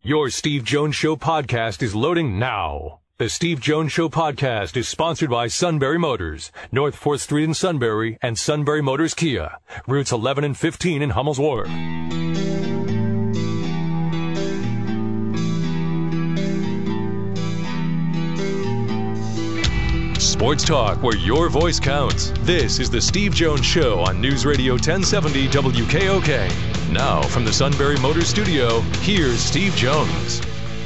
Your Steve Jones Show podcast is loading now. The Steve Jones Show podcast is sponsored by Sunbury Motors, North 4th Street in Sunbury, and Sunbury Motors Kia, routes 11 and 15 in Hummels Wharf. Sports talk where your voice counts. This is the Steve Jones Show on News Radio 1070 WKOK. Now, from the Sunbury Motors Studio, here's Steve Jones.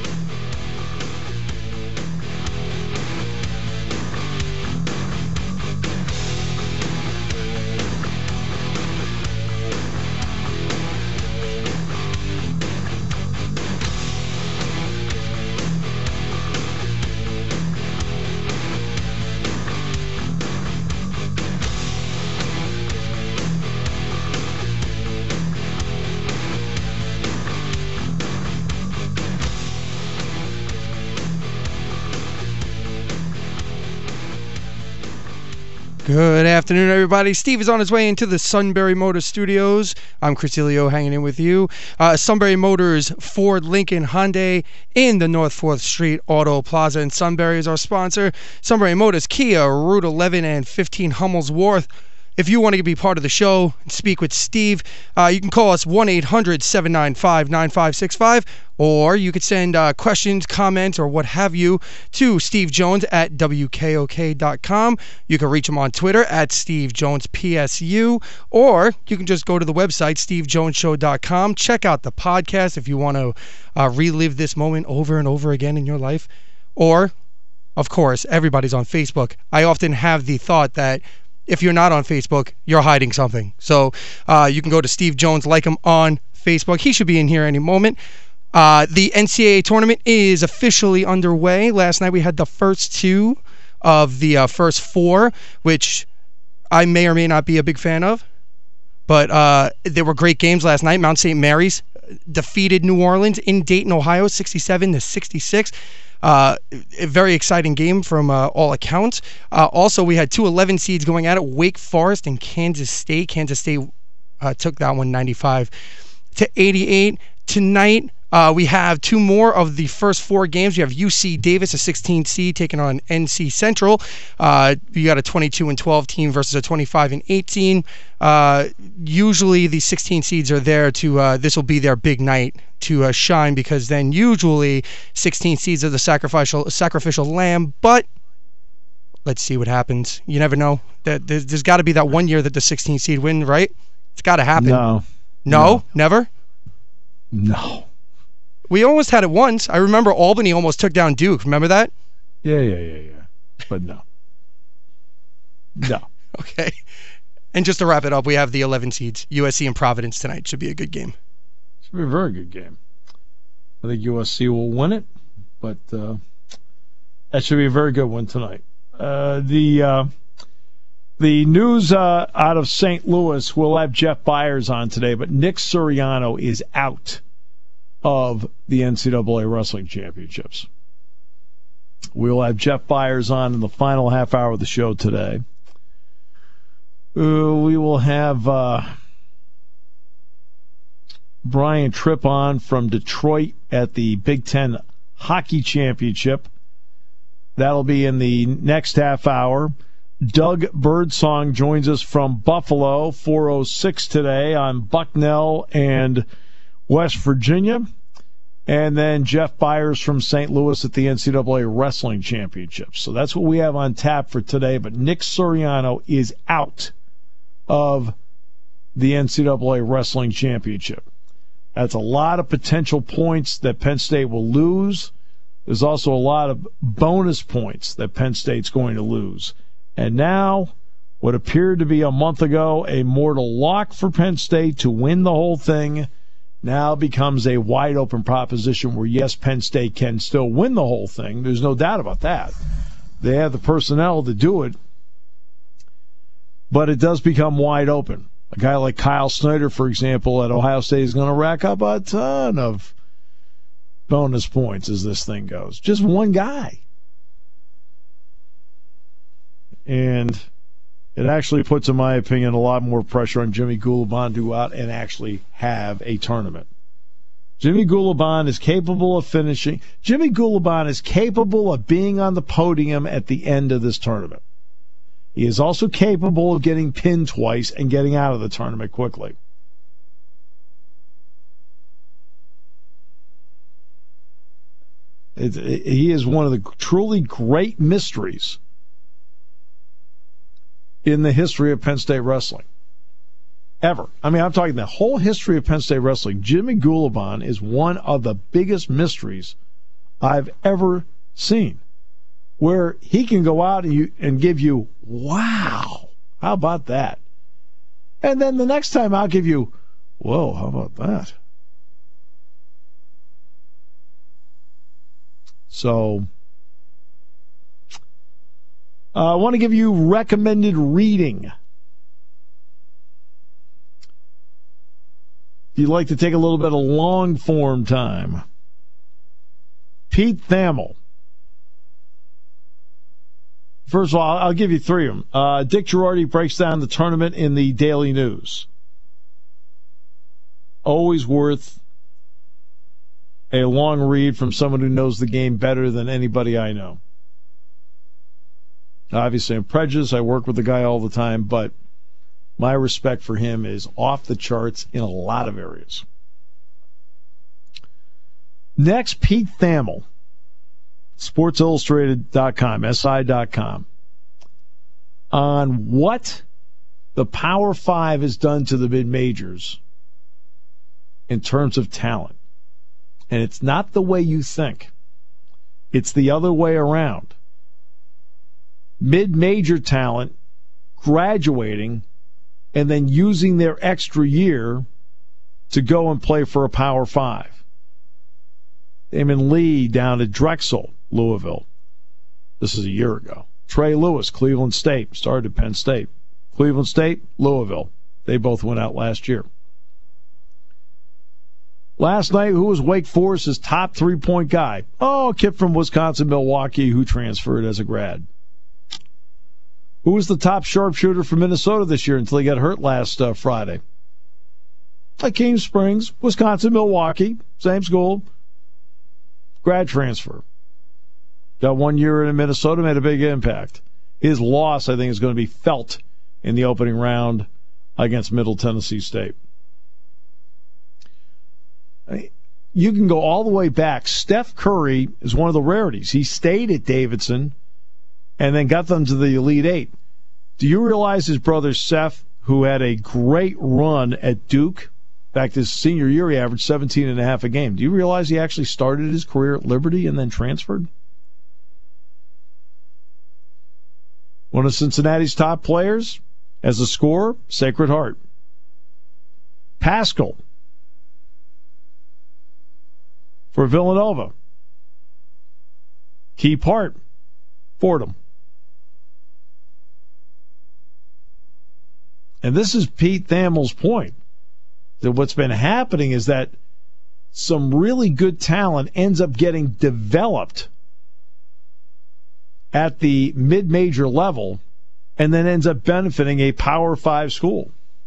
Good afternoon, everybody. Steve is on his way into the Sunbury Motors Studios. I'm Chris Elio hanging in with you. Sunbury Motors, Ford, Lincoln, Hyundai in the North 4th Street Auto Plaza in Sunbury is our sponsor. Sunbury Motors, Kia, Route 11 and 15 Hummels Wharf. If you want to be part of the show and speak with Steve, you can call us 1-800-795-9565, or you could send questions, comments, or what have you to Steve Jones at WKOK.com. You can reach him on Twitter at SteveJonesPSU, or you can just go to the website, SteveJonesShow.com. Check out the podcast if you want to relive this moment over and over again in your life. Or, of course, everybody's on Facebook. I often have the thought that if you're not on Facebook, you're hiding something. So you can go to Steve Jones, like him on Facebook. He should be in here any moment. The NCAA tournament is officially underway. Last night we had the first two of the first four, which I may or may not be a big fan of. But there were great games last night. Mount St. Mary's defeated New Orleans in Dayton, Ohio, 67-66. A very exciting game from all accounts. Also, we had two 11 seeds going at it, Wake Forest and Kansas State. Kansas State took that one 95-88. Tonight, we have two more of the first four games. You have UC Davis, a 16 seed, taking on NC Central. You got a 22-12 team versus a 25-18. Usually, the 16 seeds are there to. This will be their big night to shine, because then usually 16 seeds are the sacrificial lamb. But let's see what happens. You never know. There's got to be that one year that the 16 seed win, right? It's got to happen. No, never. No. We almost had it once. I remember Albany almost took down Duke. Remember that? Yeah. But no. Okay. And just to wrap it up, we have the 11 seeds. USC and Providence tonight. Should be a good game. Should be a very good game. I think USC will win it, but that should be a very good one tonight. The news out of St. Louis, we'll have Jeff Byers on today, but Nick Suriano is out of the NCAA Wrestling Championships. We'll have Jeff Byers on in the final half hour of the show today. We will have Brian Tripp on from Detroit at the Big Ten Hockey Championship. That'll be in the next half hour. Doug Birdsong joins us from Buffalo, 4:06 today on Bucknell and West Virginia. And then Jeff Byers from St. Louis at the NCAA Wrestling Championships. So that's what we have on tap for today. But Nick Suriano is out of the NCAA Wrestling Championship. That's a lot of potential points that Penn State will lose. There's also a lot of bonus points that Penn State's going to lose. And now, what appeared to be a month ago a mortal lock for Penn State to win the whole thing now becomes a wide-open proposition where, yes, Penn State can still win the whole thing. There's no doubt about that. They have the personnel to do it, but it does become wide open. A guy like Kyle Snyder, for example, at Ohio State is going to rack up a ton of bonus points as this thing goes. Just one guy. And it actually puts, in my opinion, a lot more pressure on Jimmy Gulibon to go out and actually have a tournament. Jimmy Gulibon is capable of finishing. Jimmy Gulibon is capable of being on the podium at the end of this tournament. He is also capable of getting pinned twice and getting out of the tournament quickly. He is one of the truly great mysteries in the history of Penn State wrestling. Ever. I mean, I'm talking the whole history of Penn State wrestling. Jimmy Gulibon is one of the biggest mysteries I've ever seen, where he can go out and give you, wow, how about that? And then the next time I'll give you, whoa, how about that? So, I want to give you recommended reading. If you'd like to take a little bit of long-form time, Pete Thamel. First of all, I'll give you three of them. Dick Girardi breaks down the tournament in the Daily News. Always worth a long read from someone who knows the game better than anybody I know. Obviously, I'm prejudiced. I work with the guy all the time, but my respect for him is off the charts in a lot of areas. Next, Pete Thamel, SportsIllustrated.com, SI.com, on what the Power Five has done to the mid-majors in terms of talent. And it's not the way you think. It's the other way around. Mid-major talent graduating and then using their extra year to go and play for a Power Five. Damon Lee down at Drexel, Louisville. This is a year ago. Trey Lewis, Cleveland State, started at Penn State. Cleveland State, Louisville. They both went out last year. Last night, who was Wake Forest's top three-point guy? Oh, a kid from Wisconsin, Milwaukee, who transferred as a grad. Who was the top sharpshooter for Minnesota this year until he got hurt last Friday? Hakeem Springs, Wisconsin, Milwaukee, same school, grad transfer. Got 1 year in Minnesota, made a big impact. His loss, I think, is going to be felt in the opening round against Middle Tennessee State. You can go all the way back. Steph Curry is one of the rarities. He stayed at Davidson and then got them to the Elite Eight. Do you realize his brother Seth, who had a great run at Duke, in fact, his senior year he averaged 17 and a half a game. Do you realize he actually started his career at Liberty and then transferred? One of Cincinnati's top players as a scorer, Sacred Heart. Pascal for Villanova. Key part, Fordham. And this is Pete Thamel's point, that what's been happening is that some really good talent ends up getting developed at the mid-major level and then ends up benefiting a Power 5 school.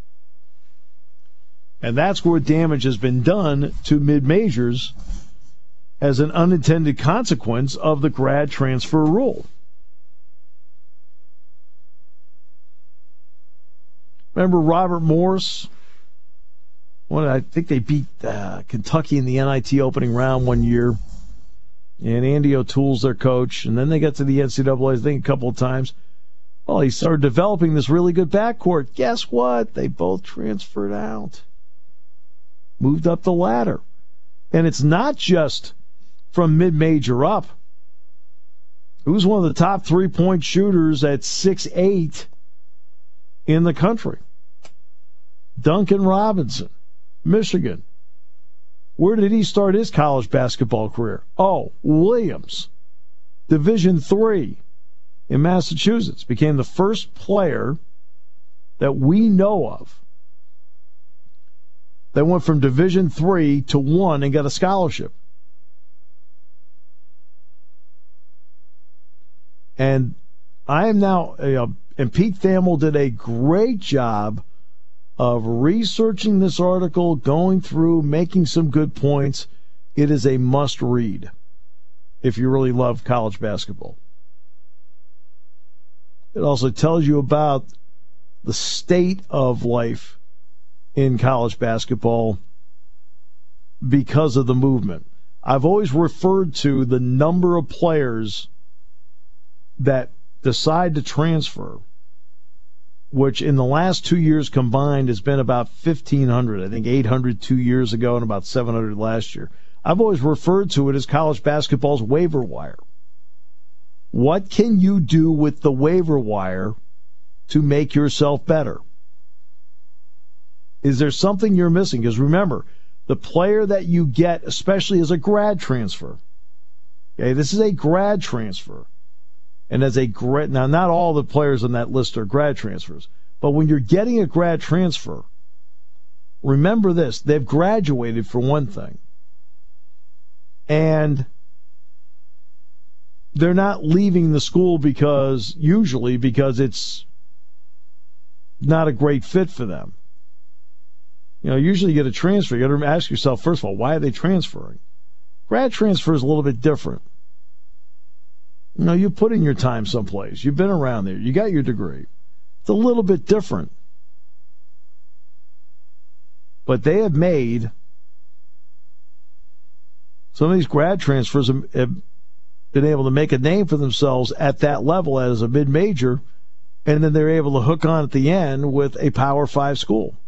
And that's where damage has been done to mid-majors as an unintended consequence of the grad transfer rule. Remember Robert Morris? I think they beat Kentucky in the NIT opening round 1 year. And Andy O'Toole's their coach. And then they got to the NCAA, I think, a couple of times. Well, he started developing this really good backcourt. Guess what? They both transferred out. Moved up the ladder. And it's not just from mid-major up. Who's one of the top three-point shooters at 6'8" in the country? Duncan Robinson, Michigan. Where did he start his college basketball career? Oh, Williams, Division III in Massachusetts. Became the first player that we know of that went from Division III to I and got a scholarship. And I am now, and Pete Thamel did a great job of researching this article, going through, making some good points. It is a must-read if you really love college basketball. It also tells you about the state of life in college basketball because of the movement. I've always referred to the number of players that decide to transfer, which in the last 2 years combined has been about 1,500. I think 800 2 years ago and about 700 last year. I've always referred to it as college basketball's waiver wire. What can you do with the waiver wire to make yourself better? Is there something you're missing? Because remember, the player that you get, especially as a grad transfer, okay, this is a grad transfer. And as a grad, now not all the players on that list are grad transfers, but when you're getting a grad transfer, remember this, they've graduated for one thing. And they're not leaving the school usually because it's not a great fit for them. You know, usually you get a transfer, you got to ask yourself, first of all, why are they transferring? Grad transfer is a little bit different. You know, you put in your time someplace. You've been around there. You got your degree. It's a little bit different. But they have made, some of these grad transfers have been able to make a name for themselves at that level as a mid-major, and then they're able to hook on at the end with a Power 5 school.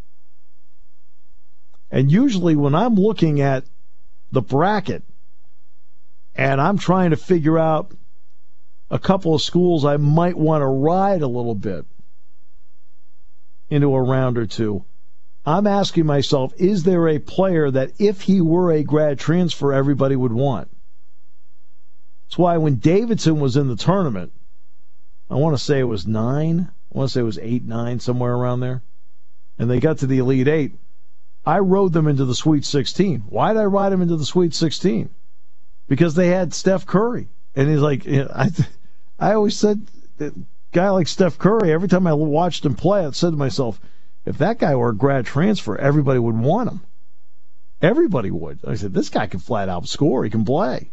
And usually when I'm looking at the bracket and I'm trying to figure out a couple of schools I might want to ride a little bit into a round or two, I'm asking myself, is there a player that if he were a grad transfer, everybody would want? That's why when Davidson was in the tournament, I want to say it was 9, I want to say it was 8, 9, somewhere around there, and they got to the Elite 8, I rode them into the Sweet 16. Why did I ride them into the Sweet 16? Because they had Steph Curry. And he's like, you know, I always said, a guy like Steph Curry, every time I watched him play, I said to myself, if that guy were a grad transfer, everybody would want him. Everybody would. I said, this guy can flat out score. He can play.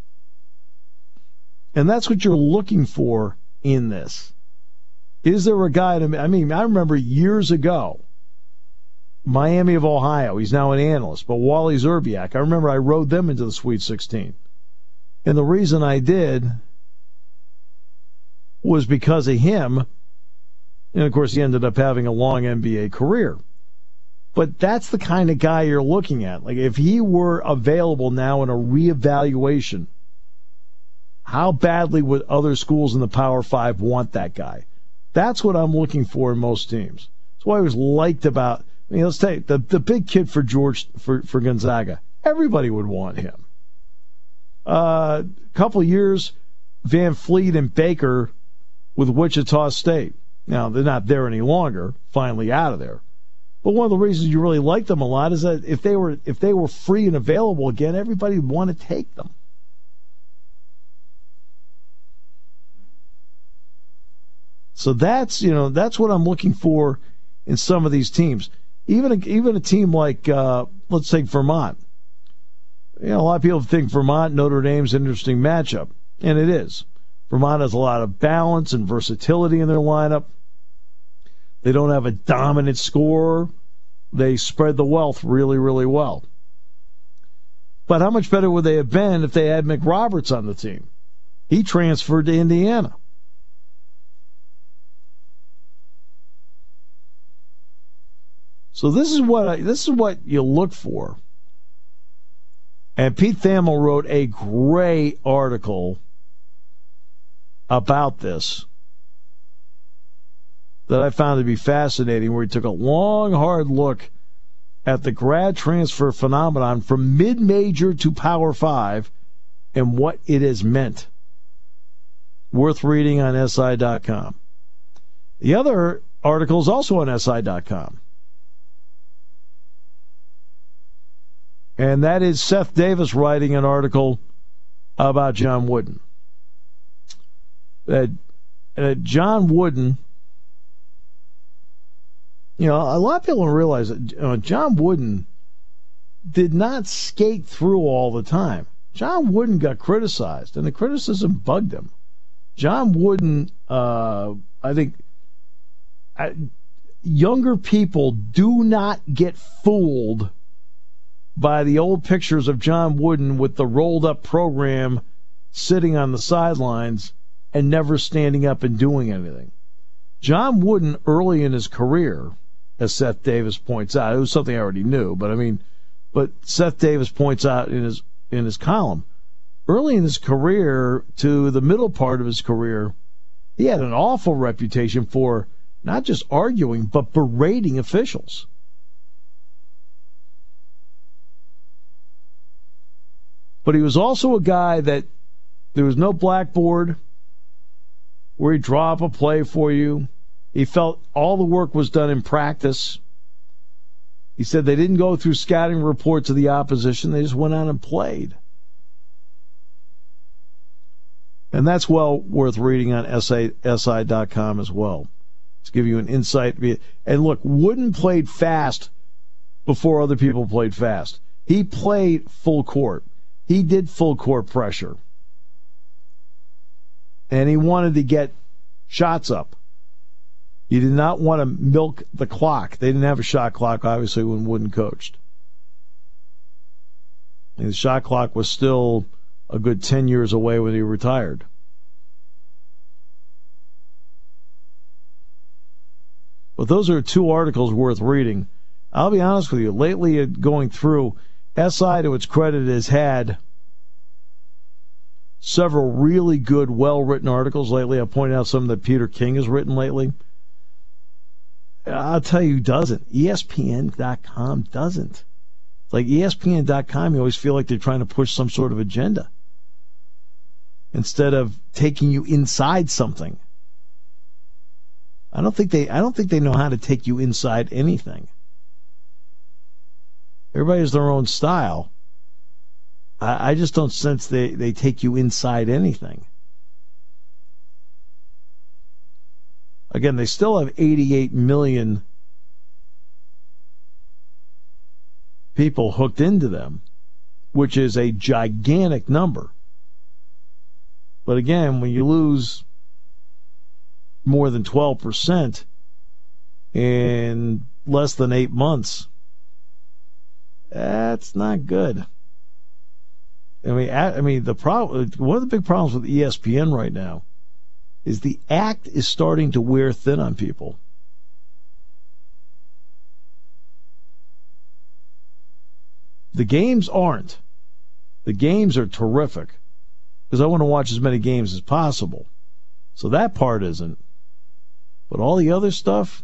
And that's what you're looking for in this. Is there a guy I remember years ago, Miami of Ohio, he's now an analyst, but Wally Zerbiak, I remember I rode them into the Sweet 16. And the reason I did was because of him. And, of course, he ended up having a long NBA career. But that's the kind of guy you're looking at. Like, if he were available now in a reevaluation, how badly would other schools in the Power 5 want that guy? That's what I'm looking for in most teams. That's what I always liked about, let's take the big kid for Gonzaga. Everybody would want him. A couple of years, Van Fleet and Baker with Wichita State. Now, they're not there any longer, finally out of there. But one of the reasons you really like them a lot is that if they were free and available again, everybody would want to take them. So that's what I'm looking for in some of these teams. Even a team like, let's take Vermont. A lot of people think Vermont, Notre Dame's an interesting matchup, and it is. Vermont has a lot of balance and versatility in their lineup. They don't have a dominant scorer. They spread the wealth really, really well. But how much better would they have been if they had McRoberts on the team? He transferred to Indiana. So this is what you look for. And Pete Thamel wrote a great article about this that I found to be fascinating, where he took a long, hard look at the grad transfer phenomenon from mid-major to Power 5 and what it has meant. Worth reading on SI.com. The other article is also on SI.com. And that is Seth Davis writing an article about John Wooden. John Wooden a lot of people don't realize that John Wooden did not skate through all the time. John Wooden got criticized, and the criticism bugged him. John Wooden, I think, younger people do not get fooled by the old pictures of John Wooden with the rolled-up program sitting on the sidelines and never standing up and doing anything. John Wooden, early in his career, as Seth Davis points out, it was something I already knew, but Seth Davis points out in his column, early in his career to the middle part of his career, he had an awful reputation for not just arguing, but berating officials. But he was also a guy that there was no blackboard where he'd draw up a play for you. He felt all the work was done in practice. He said they didn't go through scouting reports of the opposition. They just went out and played. And that's well worth reading on SI.com as well. To give you an insight. And look, Wooden played fast before other people played fast. He played full court. He did full court pressure. And he wanted to get shots up. He did not want to milk the clock. They didn't have a shot clock, obviously, when Wooden coached. And the shot clock was still a good 10 years away when he retired. But those are two articles worth reading. I'll be honest with you. Lately, going through, SI, to its credit, has had several really good, well-written articles lately. I pointed out some that Peter King has written lately. I'll tell you who doesn't. ESPN.com doesn't. It's like ESPN.com, you always feel like they're trying to push some sort of agenda instead of taking you inside something. I don't think they know how to take you inside anything. Everybody has their own style. I just don't sense they take you inside anything. Again, they still have 88 million people hooked into them, which is a gigantic number. But again, when you lose more than 12% in less than 8 months, that's not good. I mean, the problem. One of the big problems with ESPN right now is the act is starting to wear thin on people. The games aren't. The games are terrific because I want to watch as many games as possible. So that part isn't. But all the other stuff,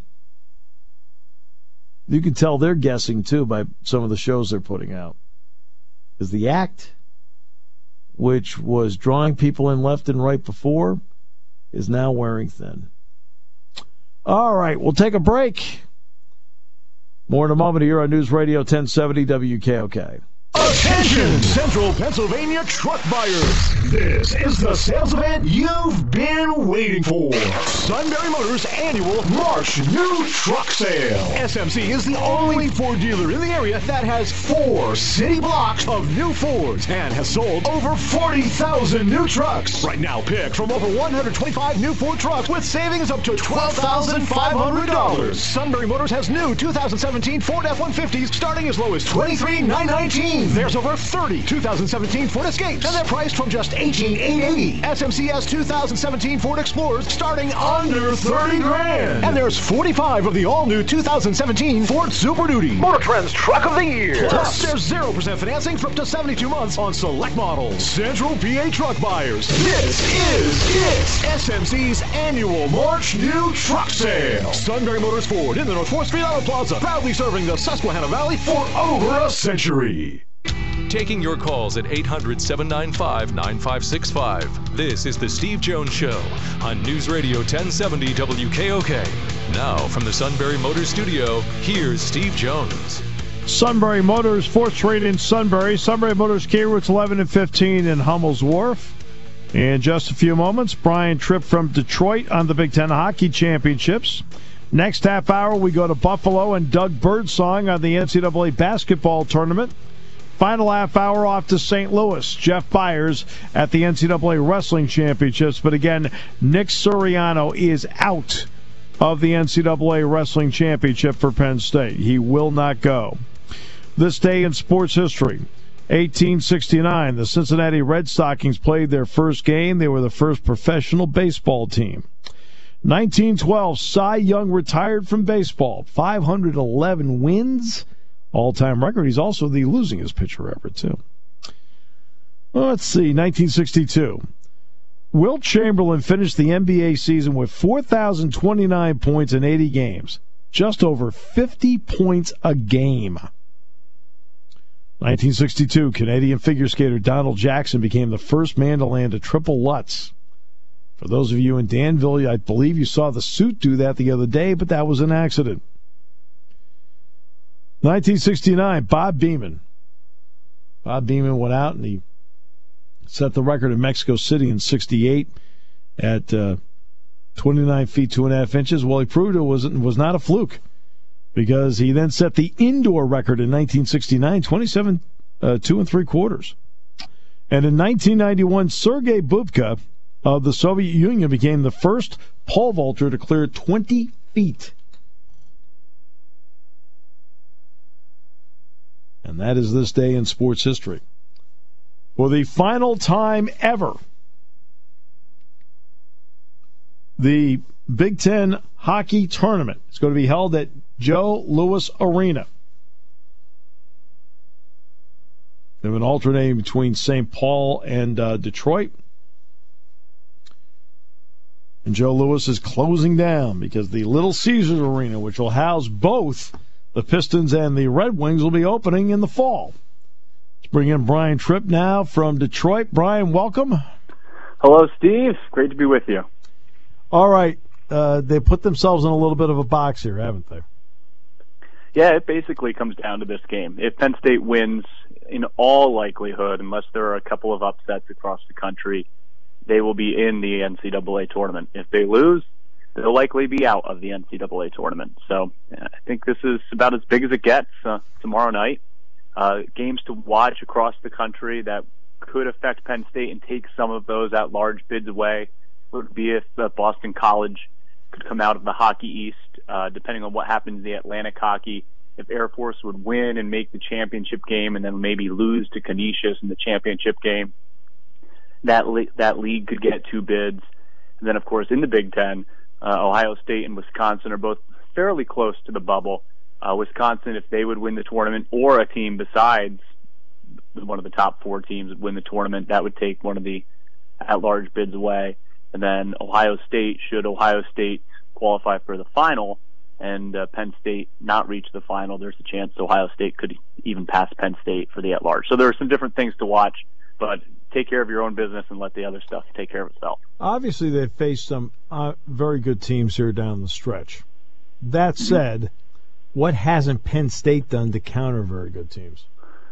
you can tell they're guessing too by some of the shows they're putting out. Because the act, which was drawing people in left and right before, is now wearing thin. All right, we'll take a break. More in a moment here on News Radio 1070 WKOK. Attention, Central Pennsylvania truck buyers. This is the sales event you've been waiting for. Sunbury Motors annual March New Truck Sale. SMC is the only Ford dealer in the area that has 4 city blocks of new Fords and has sold over 40,000 new trucks. Right now, pick from over 125 new Ford trucks with savings up to $12,500. Sunbury Motors has new 2017 Ford F-150s starting as low as $23,919. There's over 30 2017 Ford Escapes, and they're priced from just $18,880. SMC has 2017 Ford Explorers starting under $30,000. And there's 45 of the all-new 2017 Ford Super Duty. Motor Trend's Truck of the Year. Plus, there's 0% financing for up to 72 months on select models. Central PA truck buyers, this is it. SMC's annual March New Truck Sale. Sunbury Motors Ford in the North 4th Street Auto Plaza, proudly serving the Susquehanna Valley for over a century. Taking your calls at 800-795-9565. This is The Steve Jones Show on News Radio 1070 WKOK. Now, from the Sunbury Motors Studio, here's Steve Jones. Sunbury Motors, 4th Street in Sunbury. Sunbury Motors, Key Routes 11 and 15 in Hummel's Wharf. In just a few moments, Brian Tripp from Detroit on the Big Ten Hockey Championships. Next half hour, we go to Buffalo and Doug Birdsong on the NCAA basketball tournament. Final half hour off to St. Louis. Jeff Byers at the NCAA Wrestling Championships. But again, Nick Suriano is out of the NCAA Wrestling Championship for Penn State. He will not go. This day in sports history, 1869, the Cincinnati Red Stockings played their first game. They were the first professional baseball team. 1912, Cy Young retired from baseball. 511 wins. All-time record. He's also the losingest pitcher ever, too. Well, let's see. 1962. Wilt Chamberlain finished the NBA season with 4,029 points in 80 games. Just over 50 points a game. 1962. Canadian figure skater Donald Jackson became the first man to land a triple Lutz. For those of you in Danville, I believe you saw the suit do that the other day, but that was an accident. 1969, Bob Beamon. Bob Beamon went out and he set the record in Mexico City in 68 at 29 feet 2.5 inches. Well, he proved it was not a fluke because he then set the indoor record in 1969, 27 2 3/4. And in 1991, Sergei Bubka of the Soviet Union became the first pole vaulter to clear 20 feet. And that is this day in sports history. For the final time ever, the Big Ten hockey tournament is going to be held at Joe Louis Arena. They've been alternating between St. Paul and Detroit. And Joe Louis is closing down because the Little Caesars Arena, which will house both the Pistons and the Red Wings, will be opening in the fall. Let's bring in Brian Tripp now from Detroit. Brian, welcome. Hello, Steve. Great to be with you. All right. They put themselves in a little bit of a box here, haven't they? Yeah, it basically comes down to this game. If Penn State wins, in all likelihood, unless there are a couple of upsets across the country, they will be in the NCAA tournament. If they lose, they'll likely be out of the NCAA tournament. So I think this is about as big as it gets tomorrow night. Games to watch across the country that could affect Penn State and take some of those at-large bids away would be if Boston College could come out of the Hockey East, depending on what happens in the Atlantic Hockey. If Air Force would win and make the championship game and then maybe lose to Canisius in the championship game, that league could get 2 bids. And then, of course, in the Big Ten, Ohio State and Wisconsin are both fairly close to the bubble. Wisconsin, if they would win the tournament, or a team besides one of the top 4 teams would win the tournament, that would take one of the at-large bids away. And then Ohio State, should Ohio State qualify for the final and Penn State not reach the final, there's a chance Ohio State could even pass Penn State for the at-large. So there are some different things to watch, but take care of your own business and let the other stuff take care of itself. Obviously, they've faced some very good teams here down the stretch. That said, what hasn't Penn State done to counter very good teams?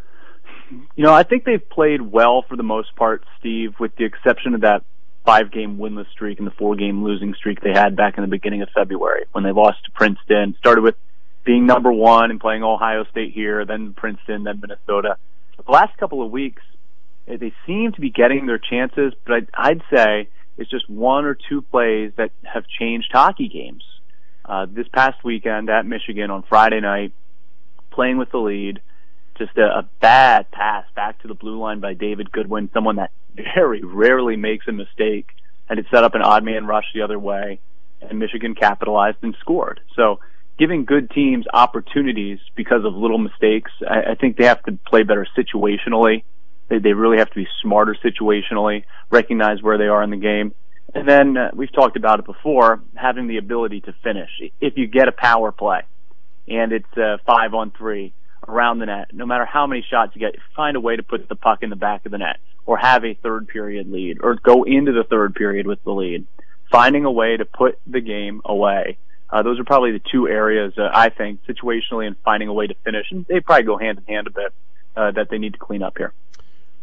You know, I think they've played well for the most part, Steve, with the exception of that 5-game winless streak and the 4-game losing streak they had back in the beginning of February when they lost to Princeton. Started with being number 1 and playing Ohio State here, then Princeton, then Minnesota. The last couple of weeks, they seem to be getting their chances, but I'd say it's just 1 or 2 plays that have changed hockey games. This past weekend at Michigan on Friday night, playing with the lead, just a bad pass back to the blue line by David Goodwin, someone that very rarely makes a mistake, and it set up an odd man rush the other way, and Michigan capitalized and scored. So giving good teams opportunities because of little mistakes, I think they have to play better situationally. They really have to be smarter situationally, recognize where they are in the game. And then we've talked about it before, having the ability to finish. If you get a power play and it's 5-on-3 around the net, no matter how many shots you get, find a way to put the puck in the back of the net or have a third period lead or go into the third period with the lead. Finding a way to put the game away. Those are probably the 2 areas, I think, situationally and finding a way to finish. And they probably go hand in hand a bit that they need to clean up here.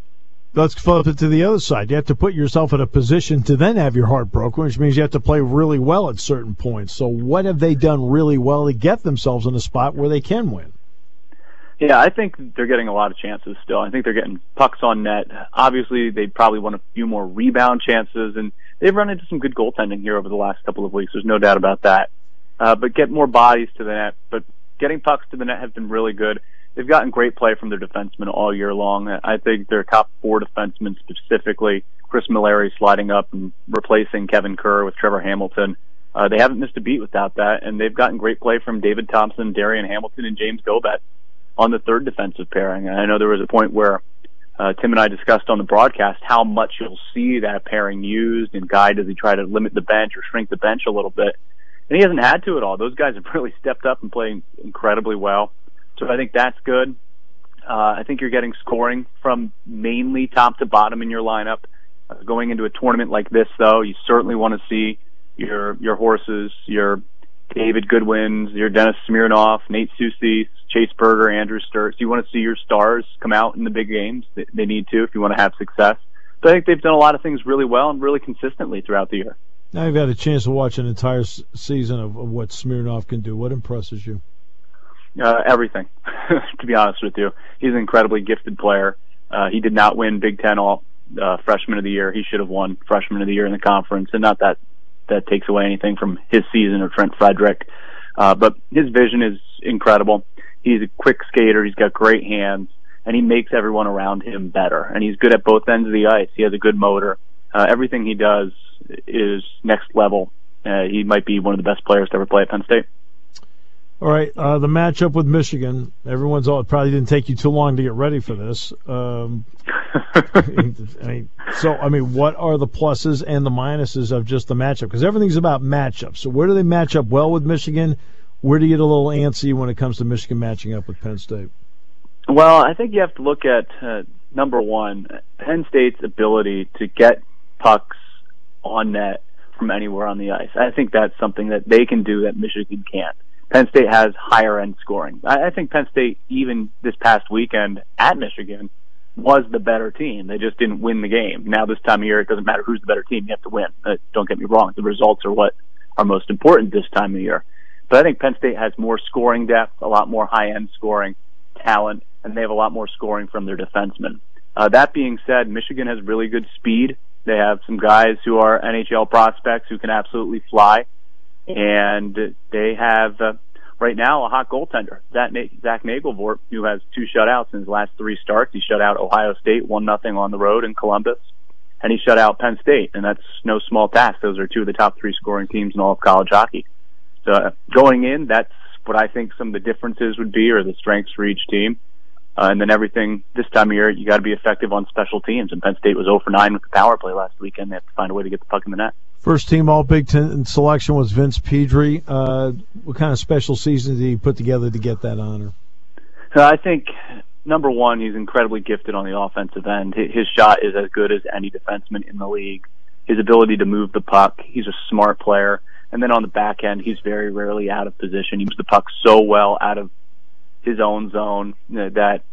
let's flip it to the other side. You have to put yourself in a position to then have your heart broken, which means you have to play really well at certain points. So what have they done really well to get themselves in a spot where they can win? Yeah, I think they're getting a lot of chances still. I think they're getting pucks on net. Obviously, they probably want a few more rebound chances, and they've run into some good goaltending here over the last couple of weeks. There's no doubt about that. But get more bodies to the net. But getting pucks to the net has been really good. They've gotten great play from their defensemen all year long. I think their top 4 defensemen specifically, Chris Mallory sliding up and replacing Kevin Kerr with Trevor Hamilton. They haven't missed a beat without that, and they've gotten great play from David Thompson, Darian Hamilton, and James Gobet on the third defensive pairing. And I know there was a point where Tim and I discussed on the broadcast how much you'll see that pairing used, and Guy, does he try to limit the bench or shrink the bench a little bit? And he hasn't had to at all. Those guys have really stepped up and playing incredibly well. So I think that's good. I think you're getting scoring from mainly top to bottom in your lineup. Going into a tournament like this, though, you certainly want to see your horses, your David Goodwins, your Dennis Smirnoff, Nate Soucy, Chase Berger, Andrew Sturz. You want to see your stars come out in the big games. They need to if you want to have success. So I think they've done a lot of things really well and really consistently throughout the year. Now you've had a chance to watch an entire season of what Smirnoff can do. What impresses you? Everything, to be honest with you. He's an incredibly gifted player. He did not win Big Ten All Freshman of the Year. He should have won Freshman of the Year in the conference, and not that takes away anything from his season or Trent Frederick. But his vision is incredible. He's a quick skater. He's got great hands, and he makes everyone around him better. And he's good at both ends of the ice. He has a good motor. Everything he does is next level. He might be one of the best players to ever play at Penn State. All right, the matchup with Michigan. It probably didn't take you too long to get ready for this. What are the pluses and the minuses of just the matchup? Because everything's about matchups. So where do they match up well with Michigan? Where do you get a little antsy when it comes to Michigan matching up with Penn State? Well, I think you have to look at, number one, Penn State's ability to get pucks on net from anywhere on the ice. I think that's something that they can do that Michigan can't. Penn State has higher-end scoring. I think Penn State, even this past weekend at Michigan, was the better team. They just didn't win the game. Now, this time of year, it doesn't matter who's the better team. You have to win. Don't get me wrong. The results are what are most important this time of year. But I think Penn State has more scoring depth, a lot more high-end scoring talent, and they have a lot more scoring from their defensemen. That being said, Michigan has really good speed. They have some guys who are NHL prospects who can absolutely fly. And they have, right now, a hot goaltender, Zach Nagelvort, who has 2 shutouts in his last 3 starts. He shut out Ohio State 1-0 on the road in Columbus, and he shut out Penn State, and that's no small task. Those are 2 of the top 3 scoring teams in all of college hockey. So going in, that's what I think some of the differences would be, or the strengths for each team. And then everything this time of year, you got to be effective on special teams. And Penn State was 0 for 9 with the power play last weekend. They have to find a way to get the puck in the net. First team All Big Ten selection was Vince Pedri. What kind of special season did he put together to get that honor? I think, number one, he's incredibly gifted on the offensive end. His shot is as good as any defenseman in the league. His ability to move the puck, he's a smart player. And then on the back end, he's very rarely out of position. He moves the puck so well out of his own zone that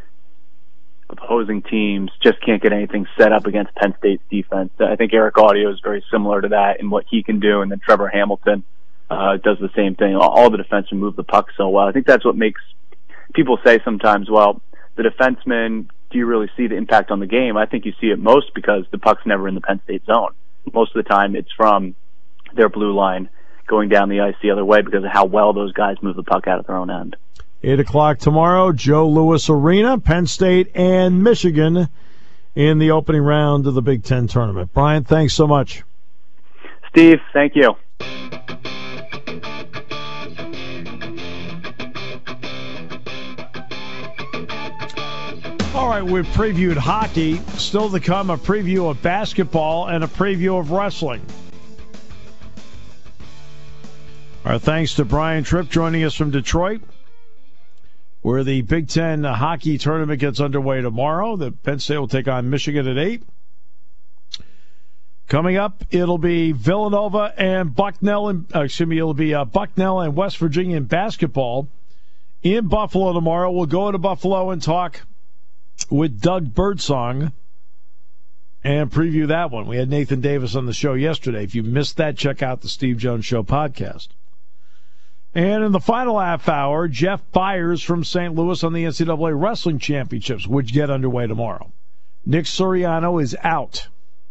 opposing teams just can't get anything set up against Penn State's defense. I think Eric Audio is very similar to that in what he can do, and then Trevor Hamilton does the same thing. All the defensemen move the puck so well. I think that's what makes people say sometimes, well, the defensemen, do you really see the impact on the game? I think you see it most because the puck's never in the Penn State zone. Most of the time it's from their blue line going down the ice the other way because of how well those guys move the puck out of their own end. 8 o'clock tomorrow, Joe Louis Arena, Penn State and Michigan in the opening round of the Big Ten tournament. Brian, thanks so much. Steve, thank you. All right, we've previewed hockey. Still to come, a preview of basketball and a preview of wrestling. Our thanks to Brian Tripp joining us from Detroit, where the Big Ten hockey tournament gets underway tomorrow. The Penn State will take on Michigan at 8. Coming up, it'll be Villanova and Bucknell, Bucknell and West Virginia in basketball in Buffalo tomorrow. We'll go to Buffalo and talk with Doug Birdsong and preview that one. We had Nathan Davis on the show yesterday. If you missed that, check out the Steve Jones Show podcast. And in the final half hour, Jeff Byers from St. Louis on the NCAA Wrestling Championships, which get underway tomorrow. Nick Suriano is out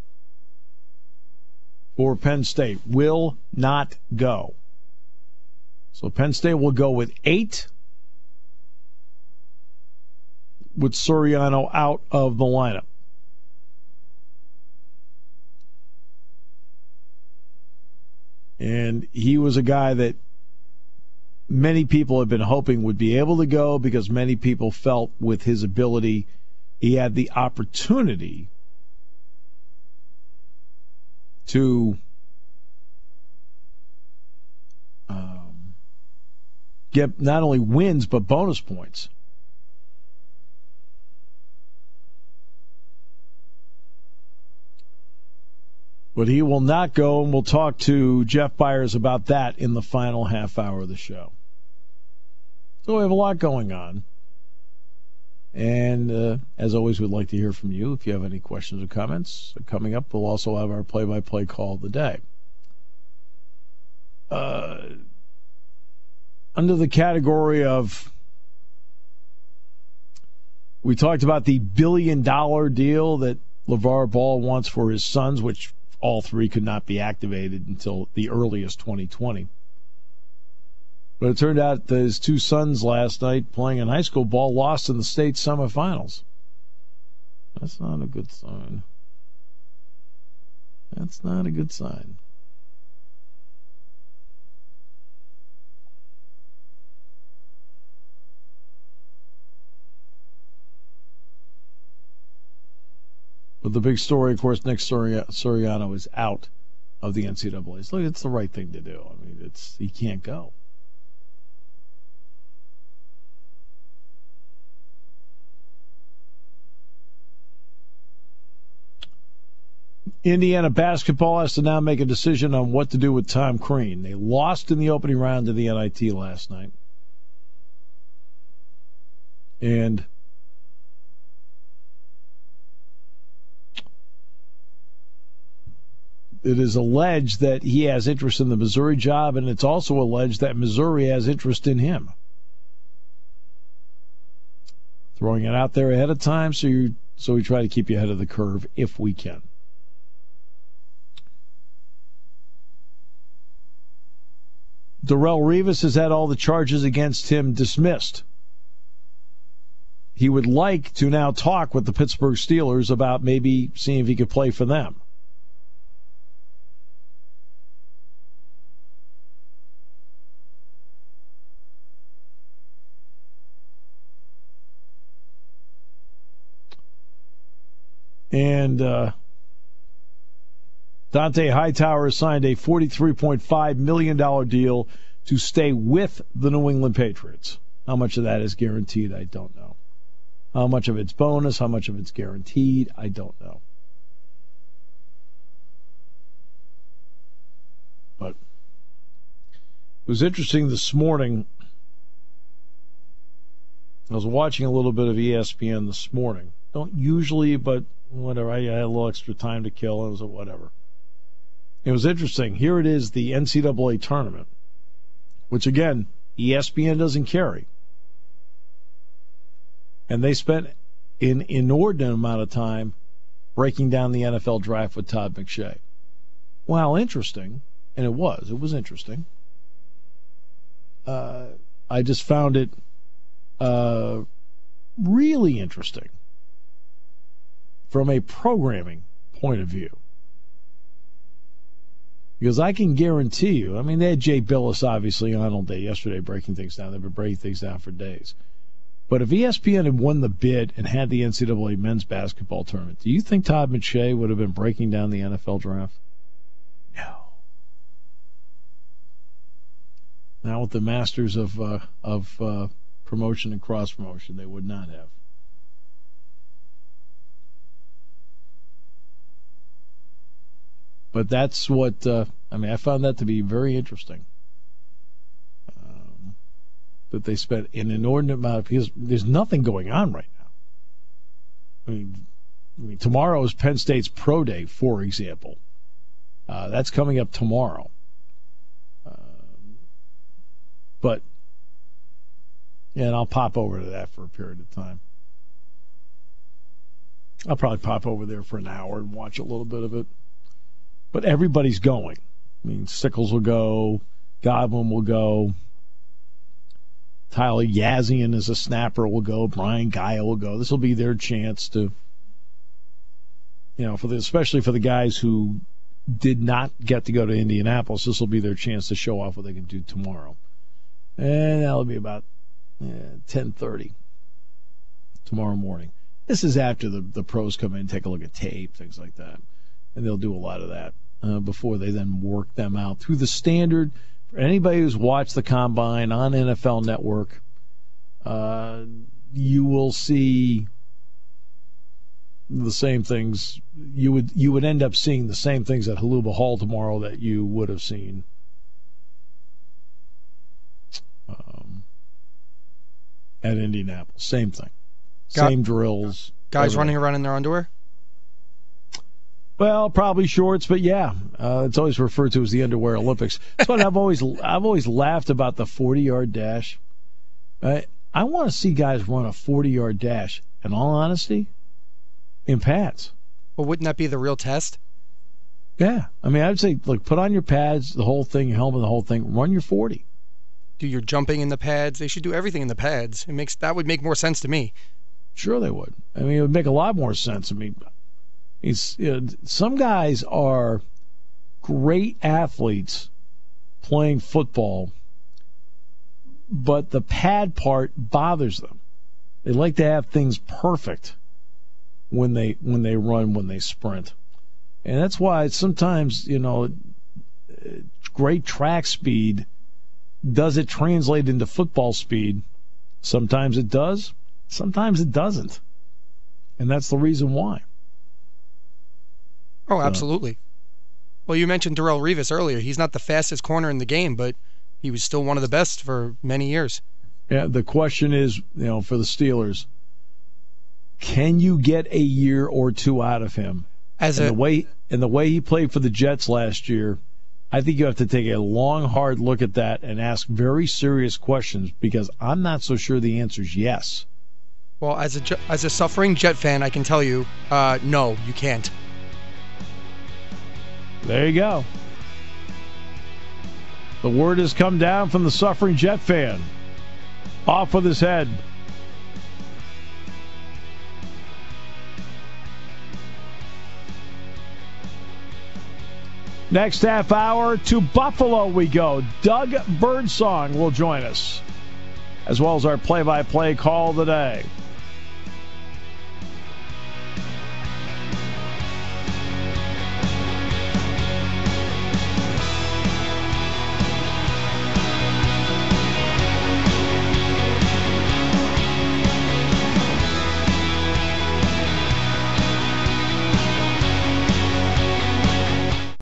for Penn State. Will not go. So Penn State will go with 8, with Suriano out of the lineup. And he was a guy that many people have been hoping would be able to go because many people felt with his ability he had the opportunity to get not only wins but bonus points. But he will not go, and we'll talk to Jeff Byers about that in the final half hour of the show. So we have a lot going on. And as always, we'd like to hear from you. If you have any questions or comments coming up, we'll also have our play-by-play call of the day. Under the category of, we talked about the $1 billion deal that LeVar Ball wants for his sons, which all 3 could not be activated until the earliest 2020. But it turned out that his 2 sons last night playing in high school ball lost in the state semifinals. That's not a good sign. That's not a good sign. But the big story, of course, Nick Suriano is out of the NCAA. So it's the right thing to do. I mean, he can't go. Indiana basketball has to now make a decision on what to do with Tom Crean. They lost in the opening round of the NIT last night. And it is alleged that he has interest in the Missouri job, and it's also alleged that Missouri has interest in him. Throwing it out there ahead of time, so we try to keep you ahead of the curve if we can. Darrelle Revis has had all the charges against him dismissed. He would like to now talk with the Pittsburgh Steelers about maybe seeing if he could play for them. And Dante Hightower signed a $43.5 million deal to stay with the New England Patriots. How much of that is guaranteed, I don't know. How much of it's bonus, how much of it's guaranteed, I don't know. But it was interesting this morning. I was watching a little bit of ESPN this morning. Don't usually, but whatever. I had a little extra time to kill. It was whatever. It was interesting. Here it is, the NCAA tournament, which, again, ESPN doesn't carry. And they spent an inordinate amount of time breaking down the NFL draft with Todd McShay. Well, interesting, and it was interesting. I just found it really interesting from a programming point of view. Because I can guarantee you, I mean, they had Jay Billis obviously on all day yesterday breaking things down. They've been breaking things down for days. But if ESPN had won the bid and had the NCAA men's basketball tournament, do you think Todd McShay would have been breaking down the NFL draft? No. Now with the masters of promotion and cross-promotion, they would not have. But that's what, I found that to be very interesting. That they spent an inordinate amount of, because there's nothing going on right now. I mean, I mean, tomorrow is Penn State's Pro Day, for example. That's coming up tomorrow. But, yeah, and I'll pop over to that for a period of time. I'll probably pop over there for an hour and watch a little bit of it. But everybody's going. I mean, Sickles will go. Godwin will go. Tyler Yazian as a snapper will go. Brian Guile will go. This will be their chance to, especially for the guys who did not get to go to Indianapolis, this will be their chance to show off what they can do tomorrow. And that'll be about 10:30 tomorrow morning. This is after the pros come in, take a look at tape, things like that. And they'll do a lot of that before they then work them out through the standard. For anybody who's watched the Combine on NFL Network, you will see the same things. You would end up seeing the same things at Haluba Hall tomorrow that you would have seen at Indianapolis. Same thing. Same drills. Guys everything. Running around in their underwear? Well, probably shorts, but yeah, it's always referred to as the Underwear Olympics. That's what I've always laughed about the 40-yard dash. I want to see guys run a 40-yard dash, in all honesty, in pads. Well, wouldn't that be the real test? Yeah. I mean, I'd say, look, put on your pads, the whole thing, your helmet, the whole thing, run your 40. Do your jumping in the pads. They should do everything in the pads. That would make more sense to me. Sure they would. I mean, it would make a lot more sense. I mean, some guys are great athletes playing football, but the pad part bothers them. They like to have things perfect when they run, when they sprint. And that's why sometimes, great track speed, does it translate into football speed? Sometimes it does. Sometimes it doesn't. And that's the reason why. Oh, absolutely. Well, you mentioned Darrelle Revis earlier. He's not the fastest corner in the game, but he was still one of the best for many years. Yeah, the question is, for the Steelers, can you get a year or two out of him? The way he played for the Jets last year, I think you have to take a long, hard look at that and ask very serious questions, because I'm not so sure the answer is yes. Well, as a suffering Jet fan, I can tell you, no, you can't. There you go. The word has come down from the suffering Jet fan. Off with his head. Next half hour, to Buffalo we go. Doug Birdsong will join us, as well as our play-by-play call of the day.